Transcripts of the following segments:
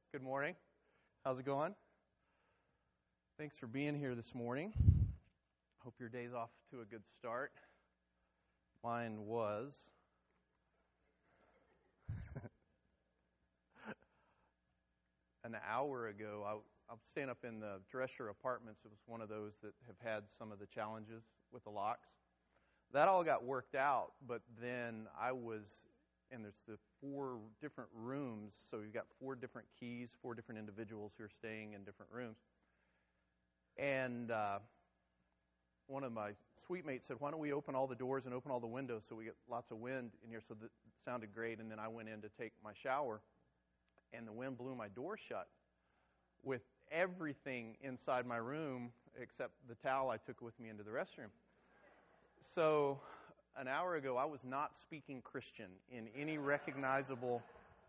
Good morning. How's it going? Thanks for being here this morning. Hope your day's off to a good start. Mine was. An hour ago, I'm staying up in the Drescher Apartments. It was one of those that have had some of the challenges with the locks. That all got worked out, but then and there's the 4 different rooms, so you've got 4 different keys, 4 different individuals who are staying in different rooms. And one of my suite mates said, why don't we open all the doors and open all the windows so we get lots of wind in here? So that sounded great, and then I went in to take my shower, and the wind blew my door shut with everything inside my room except the towel I took with me into the restroom. So an hour ago, I was not speaking Christian in any recognizable.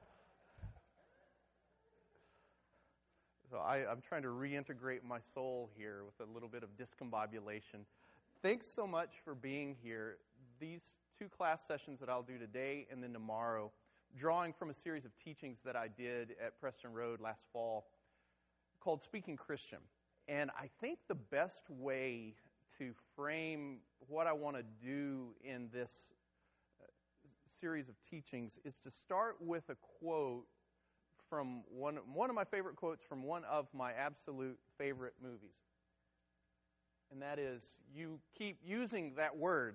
So I'm trying to reintegrate my soul here with a little bit of discombobulation. Thanks so much for being here. These 2 class sessions that I'll do today and then tomorrow, drawing from a series of teachings that I did at Preston Road last fall called Speaking Christian. And I think the best way to frame what I want to do in this series of teachings is to start with a quote from one of my favorite quotes from one of my absolute favorite movies. And that is, you keep using that word,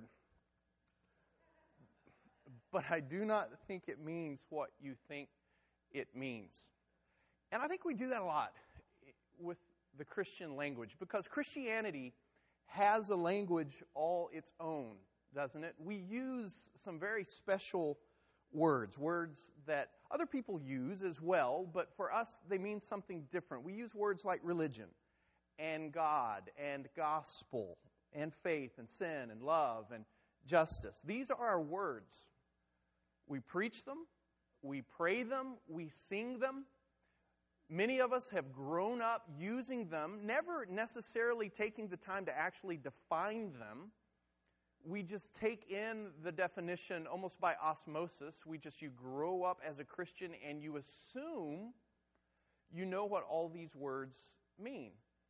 but I do not think it means what you think it means. And I think we do that a lot with the Christian language, because Christianity has a language all its own, doesn't it? We use some very special words that other people use as well, but for us they mean something different. We use words like religion and God and gospel and faith and sin and love and justice. These are our words. We preach them, we pray them, we sing them. Many of us have grown up using them, never necessarily taking the time to actually define them. We just take in the definition almost by osmosis. You grow up as a Christian and you assume you know what all these words mean.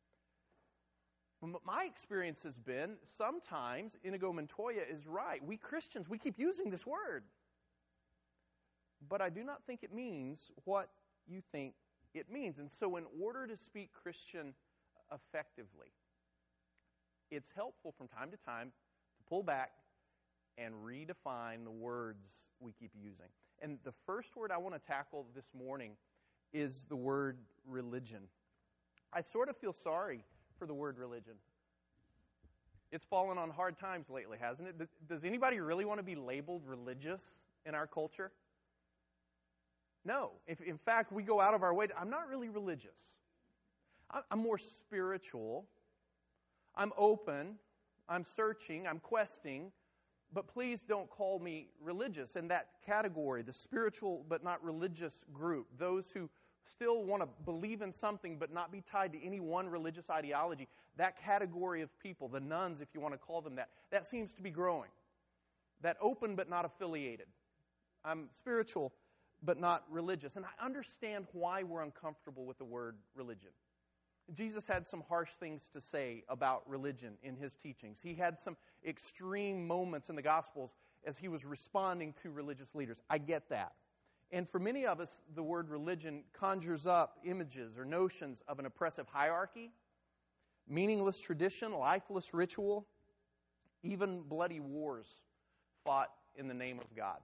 My experience has been sometimes Inigo Montoya is right. We Christians, we keep using this word. But I do not think it means what you think it means. And so in order to speak Christian effectively, it's helpful from time to time to pull back and redefine the words we keep using. And the first word I want to tackle this morning is the word religion. I sort of feel sorry for the word religion. It's fallen on hard times lately, hasn't it? Does anybody really want to be labeled religious in our culture? No. If, in fact, we go out of our way I'm not really religious. I'm more spiritual. I'm open. I'm searching. I'm questing. But please don't call me religious. In that category, the spiritual but not religious group, those who still want to believe in something but not be tied to any one religious ideology, that category of people, the nuns, if you want to call them that seems to be growing. That open but not affiliated. I'm spiritual but not religious. And I understand why we're uncomfortable with the word religion. Jesus had some harsh things to say about religion in his teachings. He had some extreme moments in the Gospels as he was responding to religious leaders. I get that. And for many of us, the word religion conjures up images or notions of an oppressive hierarchy, meaningless tradition, lifeless ritual, even bloody wars fought in the name of God.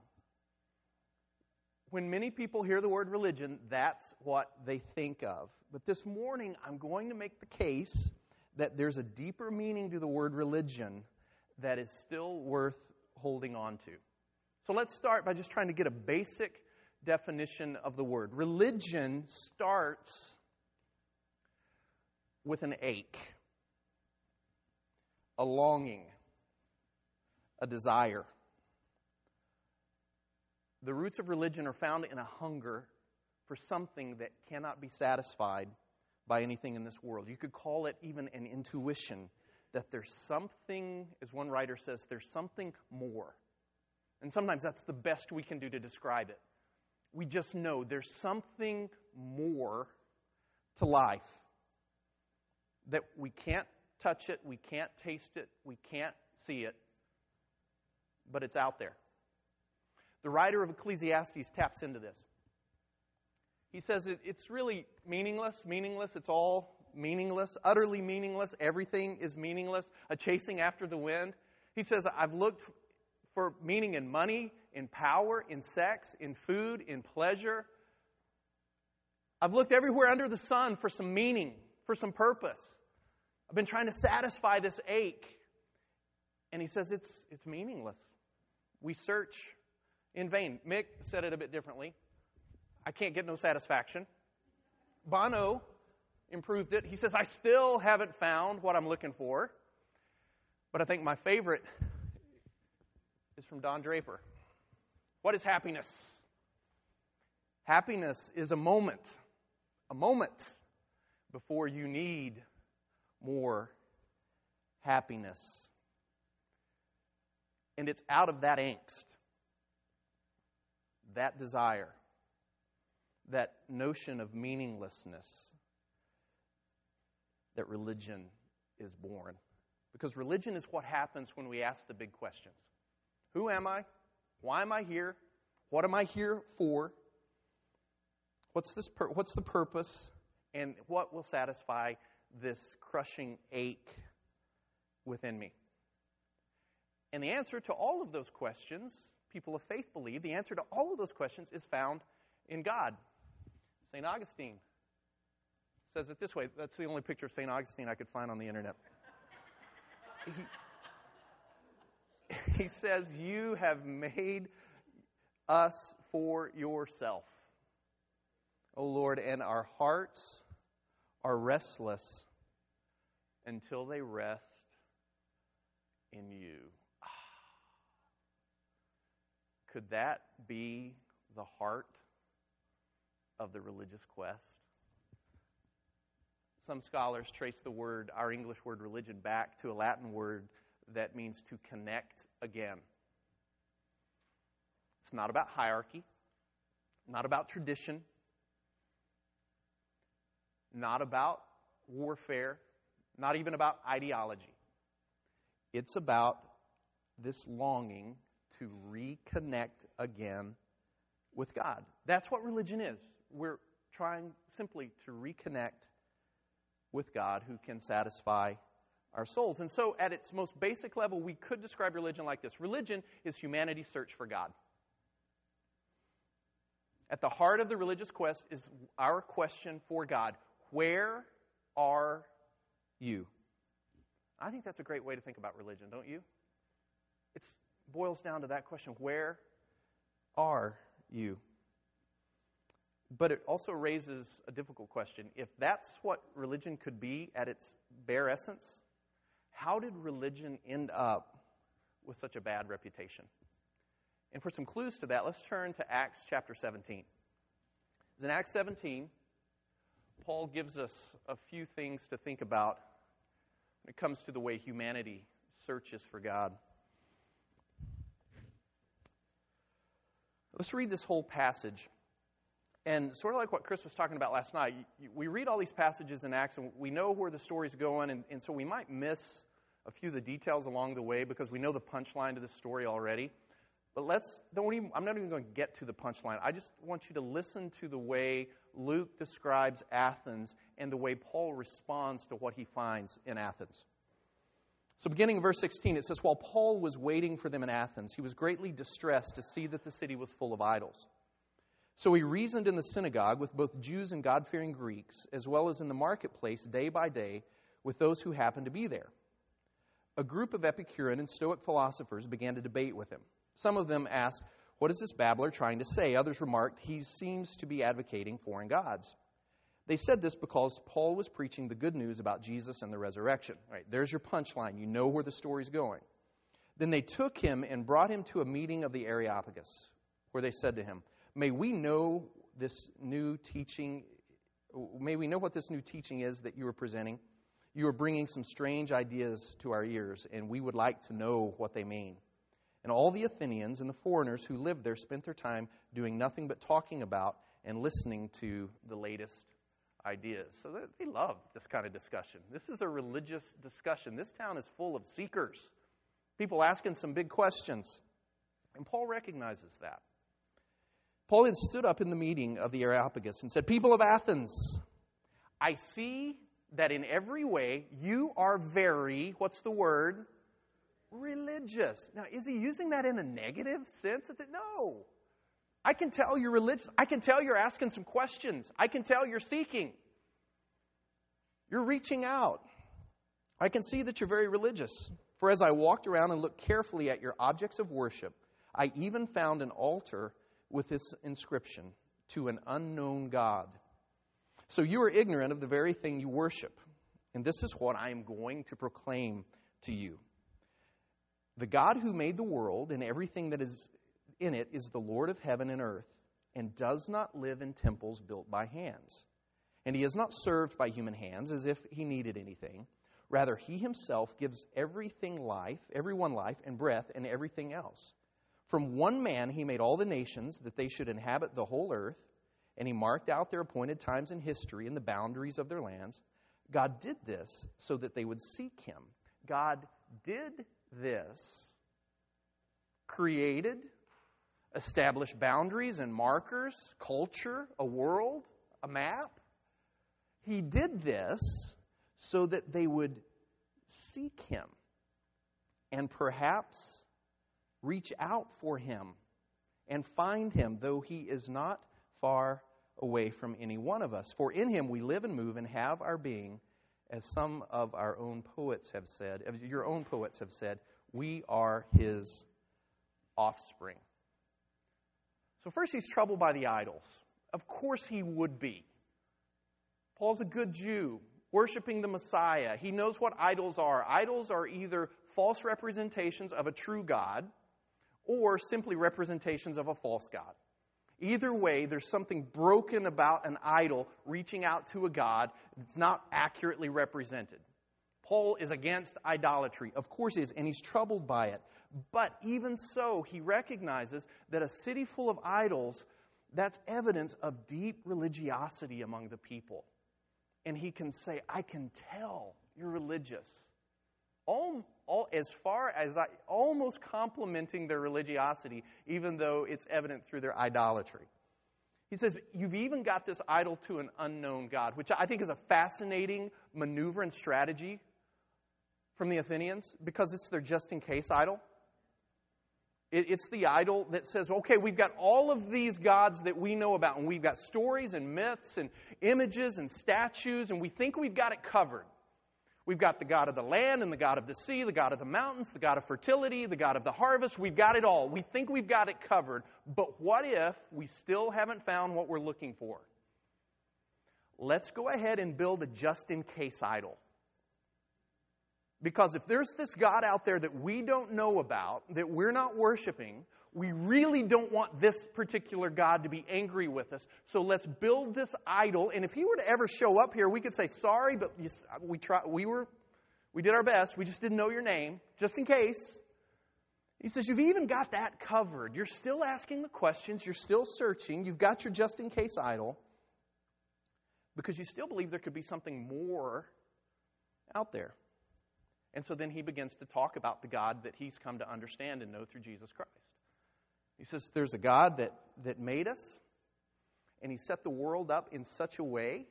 When many people hear the word religion, that's what they think of. But this morning, I'm going to make the case that there's a deeper meaning to the word religion that is still worth holding on to. So let's start by just trying to get a basic definition of the word. Religion starts with an ache, a longing, a desire. The roots of religion are found in a hunger for something that cannot be satisfied by anything in this world. You could call it even an intuition that there's something, as one writer says, there's something more. And sometimes that's the best we can do to describe it. We just know there's something more to life. That we can't touch it, we can't taste it, we can't see it, but it's out there. The writer of Ecclesiastes taps into this. He says it's really meaningless, it's all meaningless, utterly meaningless, everything is meaningless, a chasing after the wind. He says, I've looked for meaning in money, in power, in sex, in food, in pleasure. I've looked everywhere under the sun for some meaning, for some purpose. I've been trying to satisfy this ache. And he says it's meaningless. We search in vain. Mick said it a bit differently. I can't get no satisfaction. Bono improved it. He says, I still haven't found what I'm looking for. But I think my favorite is from Don Draper. What is happiness? Happiness is a moment before you need more happiness. And it's out of that angst, that desire, that notion of meaninglessness that religion is born. Because religion is what happens when we ask the big questions. Who am I? Why am I here? What am I here for? What's the purpose? And what will satisfy this crushing ache within me? And the answer to all of those questions, people of faith believe, the answer to all of those questions is found in God. St. Augustine says it this way. That's the only picture of St. Augustine I could find on the internet. He says, you have made us for yourself, O Lord, and our hearts are restless until they rest in you. Could that be the heart of the religious quest? Some scholars trace our English word religion, back to a Latin word that means to connect again. It's not about hierarchy, not about tradition, not about warfare, not even about ideology. It's about this longing to reconnect again with God. That's what religion is. We're trying simply to reconnect with God who can satisfy our souls. And so at its most basic level, we could describe religion like this. Religion is humanity's search for God. At the heart of the religious quest is our question for God. Where are you? I think that's a great way to think about religion, don't you? It boils down to that question. Where are you? But it also raises a difficult question. If that's what religion could be at its bare essence, how did religion end up with such a bad reputation? And for some clues to that, let's turn to Acts chapter 17. In Acts 17, Paul gives us a few things to think about when it comes to the way humanity searches for God. Let's read this whole passage. And sort of like what Chris was talking about last night, we read all these passages in Acts, and we know where the story's going, and so we might miss a few of the details along the way because we know the punchline to the story already. But I'm not even going to get to the punchline. I just want you to listen to the way Luke describes Athens and the way Paul responds to what he finds in Athens. So beginning in verse 16, it says, while Paul was waiting for them in Athens, he was greatly distressed to see that the city was full of idols. So he reasoned in the synagogue with both Jews and God-fearing Greeks, as well as in the marketplace day by day with those who happened to be there. A group of Epicurean and Stoic philosophers began to debate with him. Some of them asked, what is this babbler trying to say? Others remarked, he seems to be advocating foreign gods. They said this because Paul was preaching the good news about Jesus and the resurrection. All right, there's your punchline. You know where the story's going. Then they took him and brought him to a meeting of the Areopagus, where they said to him, May we know what this new teaching is that you are presenting. You are bringing some strange ideas to our ears, and we would like to know what they mean. And all the Athenians and the foreigners who lived there spent their time doing nothing but talking about and listening to the latest ideas. So they love this kind of discussion. This is a religious discussion. This town is full of seekers, people asking some big questions. And Paul recognizes that. Paul had stood up in the meeting of the Areopagus and said, "People of Athens, I see that in every way you are very," what's the word? Religious. Now, is he using that in a negative sense? No. I can tell you're religious. I can tell you're asking some questions. I can tell you're seeking. You're reaching out. I can see that you're very religious. For as I walked around and looked carefully at your objects of worship, I even found an altar with this inscription, "To an unknown God." So you are ignorant of the very thing you worship. And this is what I am going to proclaim to you. The God who made the world and everything that is in it is the Lord of heaven and earth, and does not live in temples built by hands. And he is not served by human hands as if he needed anything. Rather, he himself gives everyone life and breath and everything else. From one man he made all the nations that they should inhabit the whole earth, and he marked out their appointed times in history and the boundaries of their lands. God did this so that they would seek him. God did this, created, established boundaries and markers, culture, a world, a map. He did this so that they would seek him and perhaps reach out for him and find him, though he is not far away from any one of us. For in him we live and move and have our being, as some of our own poets have said, as your own poets have said, we are his offspring. So first, he's troubled by the idols. Of course he would be. Paul's a good Jew, worshiping the Messiah. He knows what idols are. Idols are either false representations of a true God or simply representations of a false God. Either way, there's something broken about an idol reaching out to a God that's not accurately represented. Paul is against idolatry. Of course he is, and he's troubled by it. But even so, he recognizes that a city full of idols, that's evidence of deep religiosity among the people. And he can say, I can tell you're religious. As far as almost complimenting their religiosity, even though it's evident through their idolatry. He says, you've even got this idol to an unknown God, which I think is a fascinating maneuver and strategy from the Athenians, because it's their just-in-case idol. It's the idol that says, okay, we've got all of these gods that we know about, and we've got stories and myths and images and statues, and we think we've got it covered. We've got the God of the land and the God of the sea, the God of the mountains, the God of fertility, the God of the harvest. We've got it all. We think we've got it covered. But what if we still haven't found what we're looking for? Let's go ahead and build a just-in-case idol. Because if there's this God out there that we don't know about, that we're not worshiping, we really don't want this particular God to be angry with us. So let's build this idol. And if he were to ever show up here, we could say, sorry, but we did our best. We just didn't know your name, just in case. He says, you've even got that covered. You're still asking the questions. You're still searching. You've got your just-in-case idol. Because you still believe there could be something more out there. And so then he begins to talk about the God that he's come to understand and know through Jesus Christ. He says there's a God that made us, and he set the world up in such a way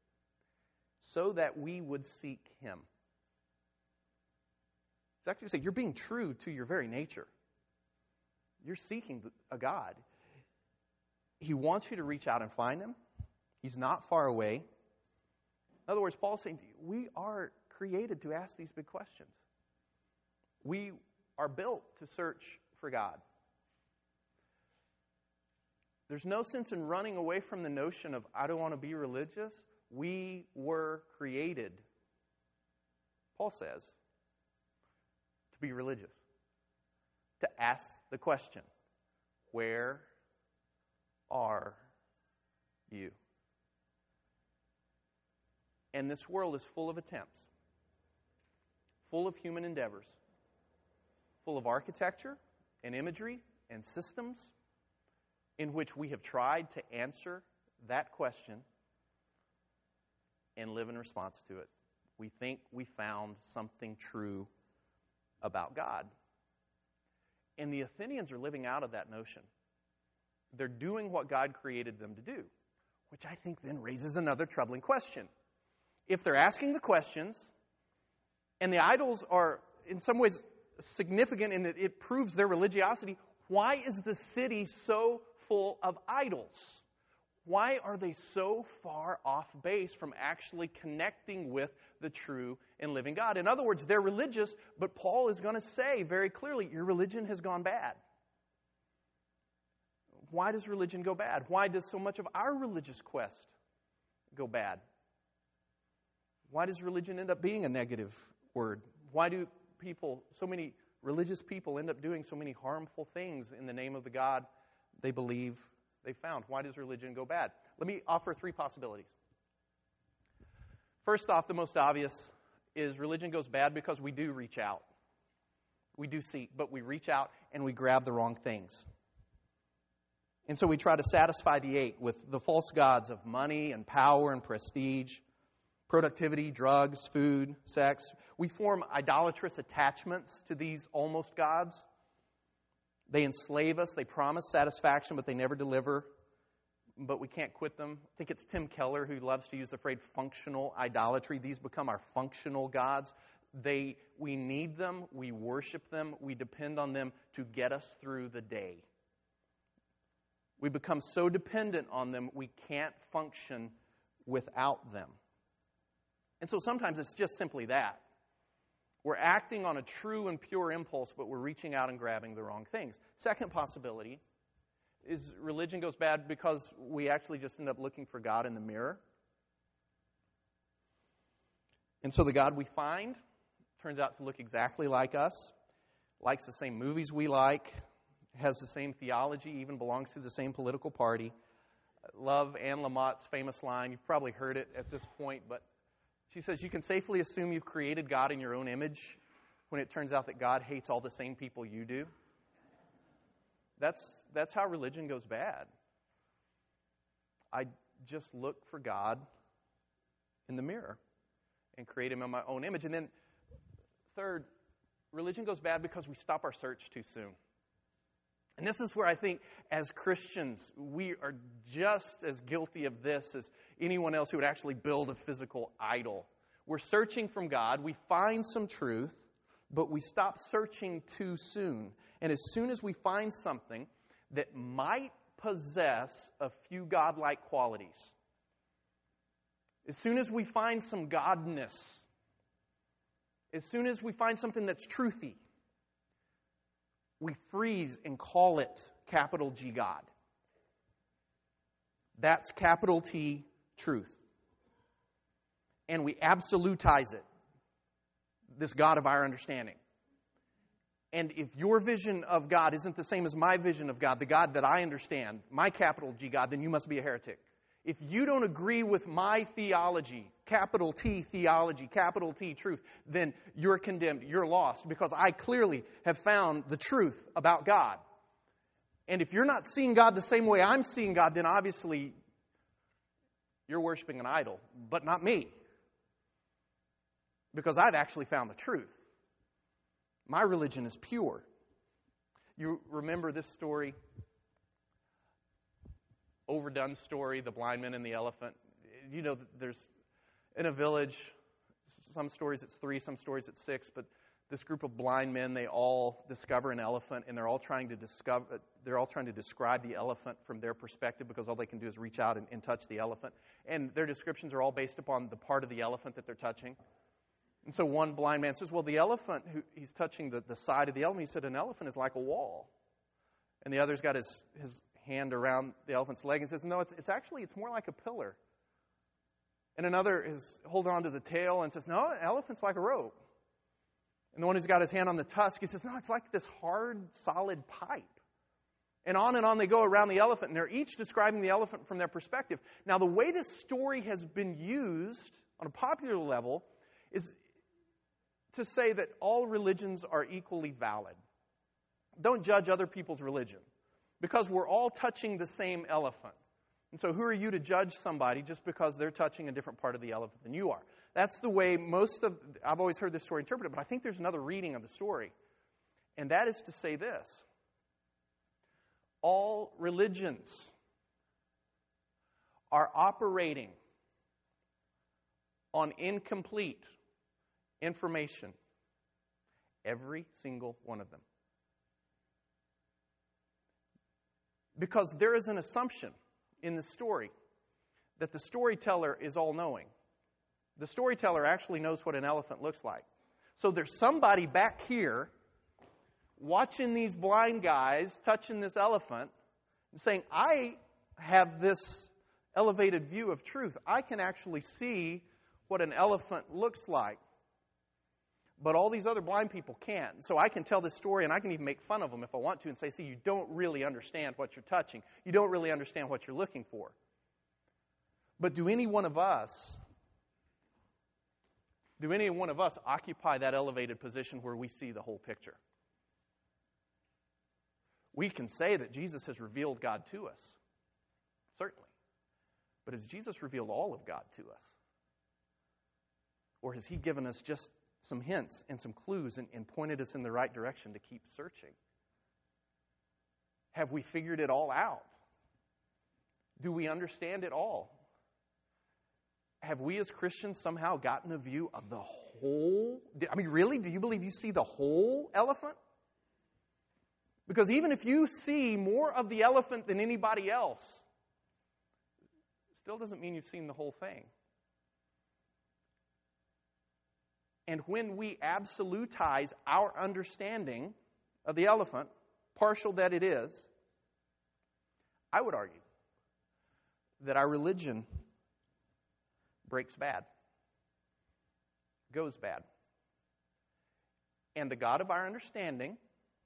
so that we would seek him. He's actually saying you're being true to your very nature. You're seeking a God. He wants you to reach out and find him. He's not far away. In other words, Paul's saying we are created to ask these big questions. We are built to search for God. There's no sense in running away from the notion of, I don't want to be religious. We were created, Paul says, to be religious. To ask the question, where are you? And this world is full of attempts. Full of human endeavors, full of architecture and imagery and systems in which we have tried to answer that question and live in response to it. We think we found something true about God. And the Athenians are living out of that notion. They're doing what God created them to do, which I think then raises another troubling question. If they're asking the questions, and the idols are in some ways significant in that it proves their religiosity, why is the city so full of idols? Why are they so far off base from actually connecting with the true and living God? In other words, they're religious, but Paul is going to say very clearly, your religion has gone bad. Why does religion go bad? Why does so much of our religious quest go bad? Why does religion end up being a negative word? Why do so many religious people end up doing so many harmful things in the name of the God they believe they found? Why does religion go bad? Let me offer 3 possibilities. First off, the most obvious is religion goes bad because we do reach out. We do seek, but we reach out and we grab the wrong things. And so we try to satisfy the ache with the false gods of money and power and prestige, productivity, drugs, food, sex. We form idolatrous attachments to these almost gods. They enslave us. They promise satisfaction, but they never deliver. But we can't quit them. I think it's Tim Keller who loves to use the phrase functional idolatry. These become our functional gods. We need them. We worship them. We depend on them to get us through the day. We become so dependent on them, we can't function without them. And so sometimes it's just simply that. We're acting on a true and pure impulse, but we're reaching out and grabbing the wrong things. Second possibility is religion goes bad because we actually just end up looking for God in the mirror. And so the God we find turns out to look exactly like us, likes the same movies we like, has the same theology, even belongs to the same political party. Love Anne Lamott's famous line. You've probably heard it at this point, but she says, you can safely assume you've created God in your own image when it turns out that God hates all the same people you do. That's how religion goes bad. I just look for God in the mirror and create Him in my own image. And then third, religion goes bad because we stop our search too soon. And this is where I think as Christians, we are just as guilty of this as anyone else who would actually build a physical idol. We're searching from God, we find some truth, but we stop searching too soon. And as soon as we find something that might possess a few godlike qualities, as soon as we find some godness, as soon as we find something that's truthy, we freeze and call it capital G God. That's capital T truth. And we absolutize it, this God of our understanding. And if your vision of God isn't the same as my vision of God, the God that I understand, my capital G God, then you must be a heretic. If you don't agree with my theology, capital T theology, capital T truth, then you're condemned, you're lost, because I clearly have found the truth about God. And if you're not seeing God the same way I'm seeing God, then obviously you're worshiping an idol, but not me. Because I've actually found the truth. My religion is pure. You remember this story? Overdone story, the blind man and the elephant. You know, there's in a village, some stories it's 3, some stories it's 6, but this group of blind men, they all discover an elephant, and they're all trying to describe the elephant from their perspective, because all they can do is reach out and touch the elephant. And their descriptions are all based upon the part of the elephant that they're touching. And so one blind man says, well, the elephant, he's touching the side of the elephant. He said, an elephant is like a wall. And the other's got his hand around the elephant's leg and says, no, it's more like a pillar. And another is holding on to the tail and says, no, an elephant's like a rope. And the one who's got his hand on the tusk, he says, no, it's like this hard, solid pipe. And on they go around the elephant, and they're each describing the elephant from their perspective. Now, the way this story has been used on a popular level is to say that all religions are equally valid. Don't judge other people's religion, because we're all touching the same elephant. And so who are you to judge somebody just because they're touching a different part of the elephant than you are? That's the way I've always heard this story interpreted, but I think there's another reading of the story. And that is to say this: all religions are operating on incomplete information. Every single one of them. Because there is an assumption in the story that the storyteller is all-knowing. The storyteller actually knows what an elephant looks like. So there's somebody back here watching these blind guys touching this elephant and saying, I have this elevated view of truth. I can actually see what an elephant looks like. But all these other blind people can't. So I can tell this story, and I can even make fun of them if I want to and say, see, you don't really understand what you're touching. You don't really understand what you're looking for. But do any one of us occupy that elevated position where we see the whole picture? We can say that Jesus has revealed God to us. Certainly. But has Jesus revealed all of God to us? Or has He given us just some hints and some clues and pointed us in the right direction to keep searching? Have we figured it all out? Do we understand it all? Have we as Christians somehow gotten a view of the whole? I mean, really? Do you believe you see the whole elephant? Because even if you see more of the elephant than anybody else, still doesn't mean you've seen the whole thing. And when we absolutize our understanding of the elephant, partial that it is, I would argue that our religion breaks bad, goes bad. And the God of our understanding,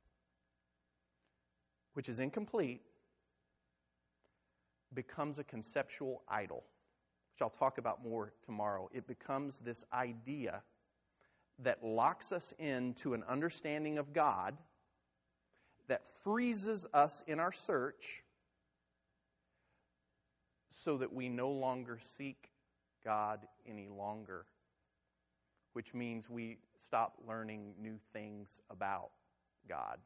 which is incomplete, becomes a conceptual idol, which I'll talk about more tomorrow. It becomes this idea that locks us into an understanding of God, that freezes us in our search so that we no longer seek God any longer, which means we stop learning new things about God.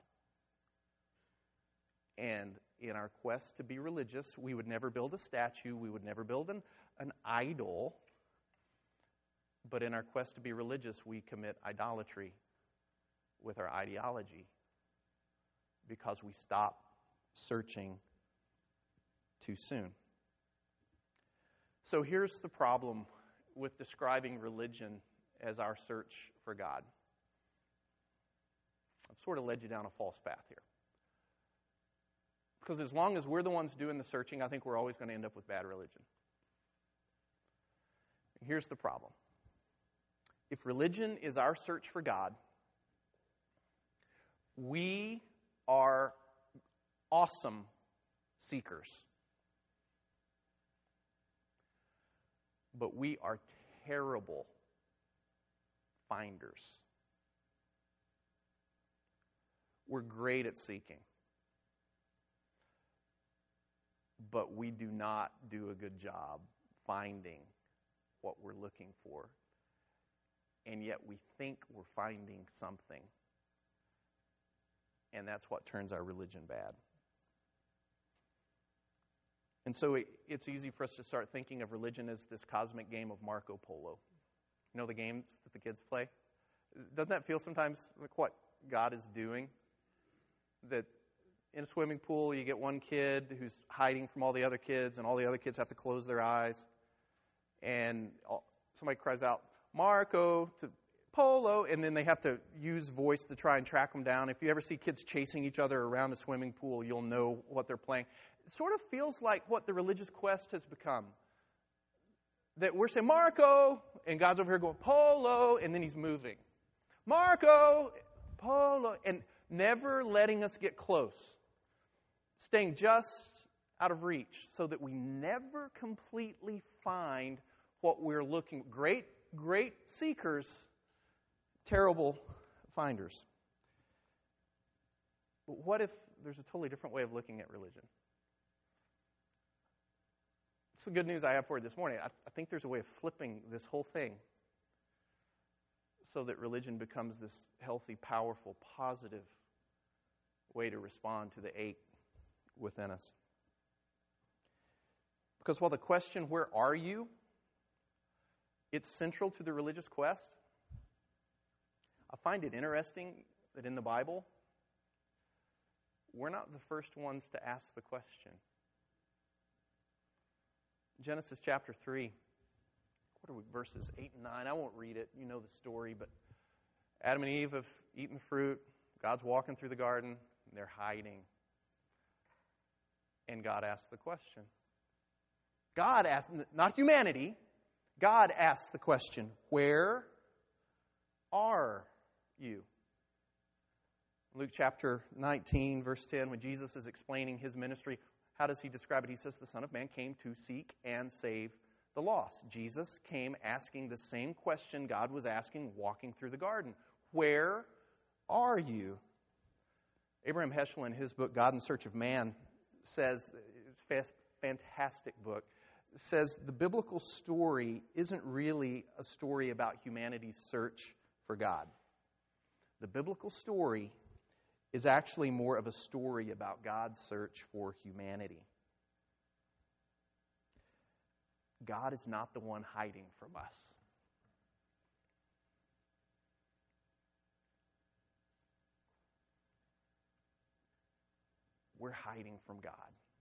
And in our quest to be religious, we would never build a statue, we would never build an idol. But in our quest to be religious, we commit idolatry with our ideology because we stop searching too soon. So here's the problem with describing religion as our search for God. I've sort of led you down a false path here. Because as long as we're the ones doing the searching, I think we're always going to end up with bad religion. And here's the problem. If religion is our search for God, we are awesome seekers. But we are terrible finders. We're great at seeking. But we do not do a good job finding what we're looking for. And yet we think we're finding something. And that's what turns our religion bad. And so it's easy for us to start thinking of religion as this cosmic game of Marco Polo. You know the games that the kids play? Doesn't that feel sometimes like what God is doing? That in a swimming pool, you get one kid who's hiding from all the other kids, and all the other kids have to close their eyes. And somebody cries out, Marco, to Polo, and then they have to use voice to try and track them down. If you ever see kids chasing each other around a swimming pool, you'll know what they're playing. It sort of feels like what the religious quest has become. That we're saying, Marco, and God's over here going, Polo, and then He's moving. Marco, Polo, and never letting us get close. Staying just out of reach so that we never completely find what we're looking for. Great seekers, terrible finders. But what if there's a totally different way of looking at religion? It's the good news I have for you this morning. I think there's a way of flipping this whole thing so that religion becomes this healthy, powerful, positive way to respond to the ache within us. Because while the question, where are you, it's central to the religious quest, I find it interesting that in the Bible, we're not the first ones to ask the question. Genesis chapter 3, what are we, verses 8 and 9? I won't read it. You know the story, but Adam and Eve have eaten the fruit. God's walking through the garden, and they're hiding. And God asks the question. God asked, not humanity, God asks the question, where are you? Luke chapter 19, verse 10, when Jesus is explaining his ministry, how does he describe it? He says, the Son of Man came to seek and save the lost. Jesus came asking the same question God was asking walking through the garden. Where are you? Abraham Heschel, in his book, God in Search of Man, says, it's a fantastic book, says the biblical story isn't really a story about humanity's search for God. The biblical story is actually more of a story about God's search for humanity. God is not the one hiding from us. We're hiding from God.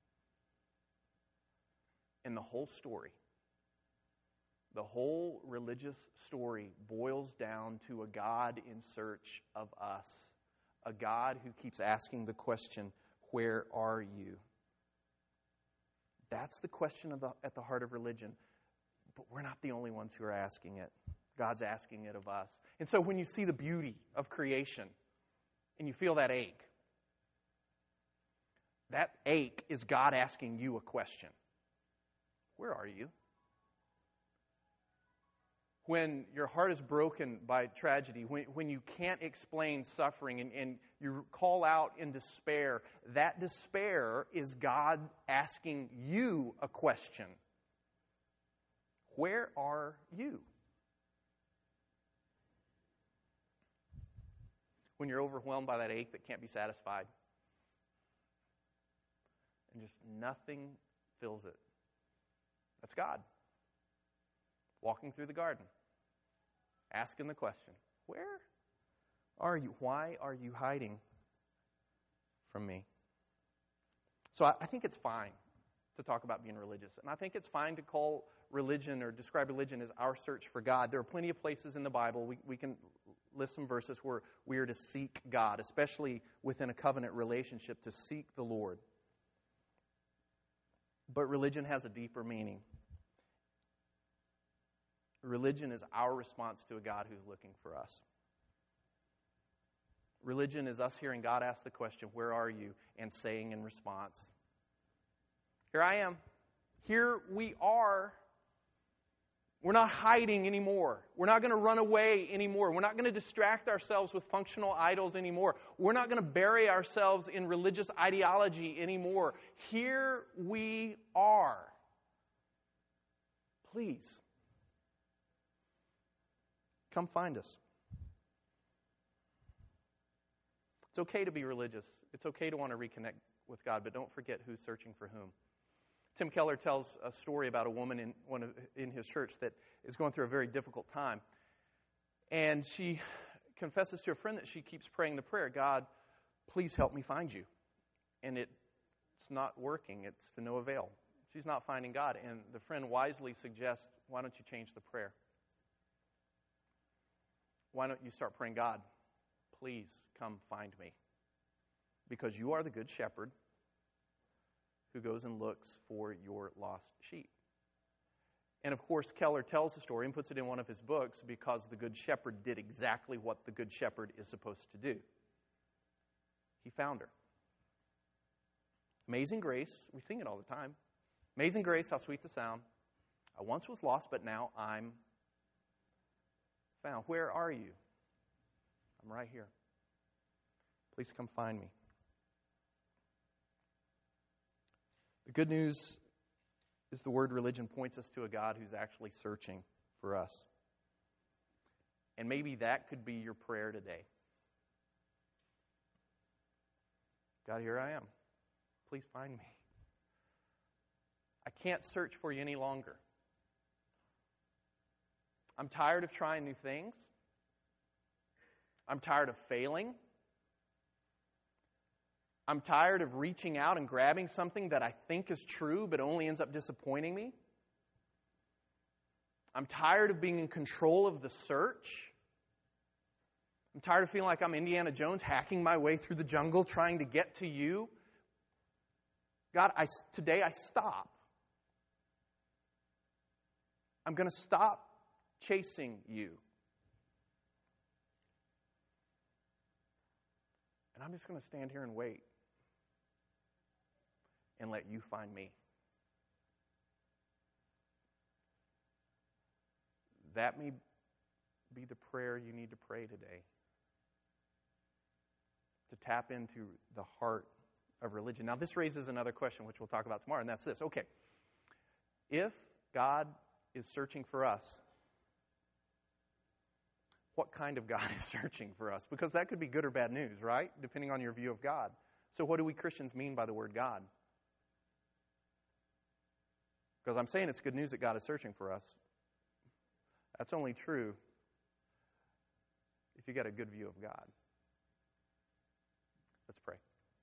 And the whole story, the whole religious story boils down to a God in search of us. A God who keeps asking the question, where are you? That's the question at the heart of religion. But we're not the only ones who are asking it. God's asking it of us. And so when you see the beauty of creation and you feel that ache is God asking you a question. Where are you? When your heart is broken by tragedy, when you can't explain suffering and you call out in despair, that despair is God asking you a question. Where are you? When you're overwhelmed by that ache that can't be satisfied, and just nothing fills it, that's God. Walking through the garden, asking the question, where are you? Why are you hiding from me? So I think it's fine to talk about being religious. And I think it's fine to call religion or describe religion as our search for God. There are plenty of places in the Bible, we can list some verses where we are to seek God, especially within a covenant relationship, to seek the Lord. But religion has a deeper meaning. Religion is our response to a God who's looking for us. Religion is us hearing God ask the question, where are you? And saying in response, here I am. Here we are. We're not hiding anymore. We're not going to run away anymore. We're not going to distract ourselves with functional idols anymore. We're not going to bury ourselves in religious ideology anymore. Here we are. Please, come find us. It's okay to be religious. It's okay to want to reconnect with God, but don't forget who's searching for whom. Tim Keller tells a story about a woman in his church that is going through a very difficult time. And she confesses to a friend that she keeps praying the prayer, God, please help me find you. And it's not working. It's to no avail. She's not finding God. And the friend wisely suggests, why don't you change the prayer? Why don't you start praying, God, please come find me? Because you are the good shepherd who goes and looks for your lost sheep. And of course, Keller tells the story and puts it in one of his books because the good shepherd did exactly what the good shepherd is supposed to do. He found her. Amazing grace, we sing it all the time. Amazing grace, how sweet the sound. I once was lost, but now I'm found. Where are you? I'm right here. Please come find me. The good news is the word religion points us to a God who's actually searching for us. And maybe that could be your prayer today. God, here I am. Please find me. I can't search for you any longer. I'm tired of trying new things. I'm tired of failing. I'm tired of reaching out and grabbing something that I think is true but only ends up disappointing me. I'm tired of being in control of the search. I'm tired of feeling like I'm Indiana Jones hacking my way through the jungle trying to get to you. God, today I stop. I'm going to stop chasing you. And I'm just going to stand here and wait and let you find me. That may be the prayer you need to pray today. To tap into the heart of religion. Now, this raises another question, which we'll talk about tomorrow, and that's this. Okay, if God is searching for us, what kind of God is searching for us? Because that could be good or bad news, right? Depending on your view of God. So what do we Christians mean by the word God? Because I'm saying it's good news that God is searching for us. That's only true if you got a good view of God. Let's pray.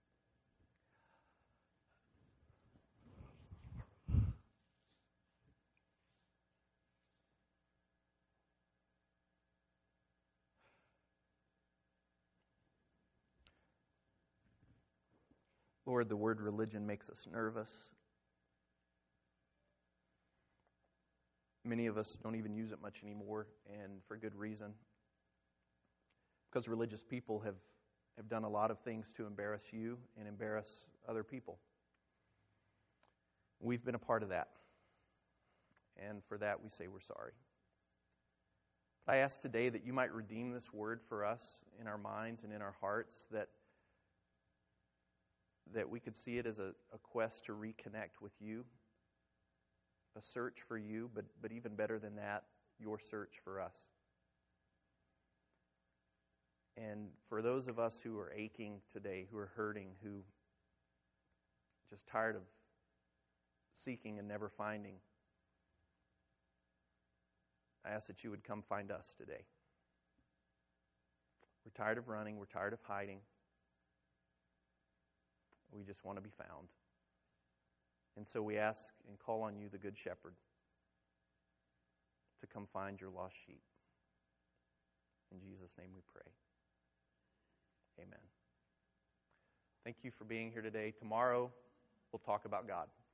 Lord, the word religion makes us nervous. Many of us don't even use it much anymore, and for good reason. Because religious people have done a lot of things to embarrass you and embarrass other people. We've been a part of that. And for that, we say we're sorry. But I ask today that you might redeem this word for us in our minds and in our hearts, that we could see it as a quest to reconnect with you, a search for you, but even better than that, your search for us. And for those of us who are aching today, who are hurting, who just tired of seeking and never finding, I ask that you would come find us today. We're tired of running. We're tired of hiding. We just want to be found. And so we ask and call on you, the Good Shepherd, to come find your lost sheep. In Jesus' name we pray. Amen. Thank you for being here today. Tomorrow, we'll talk about God.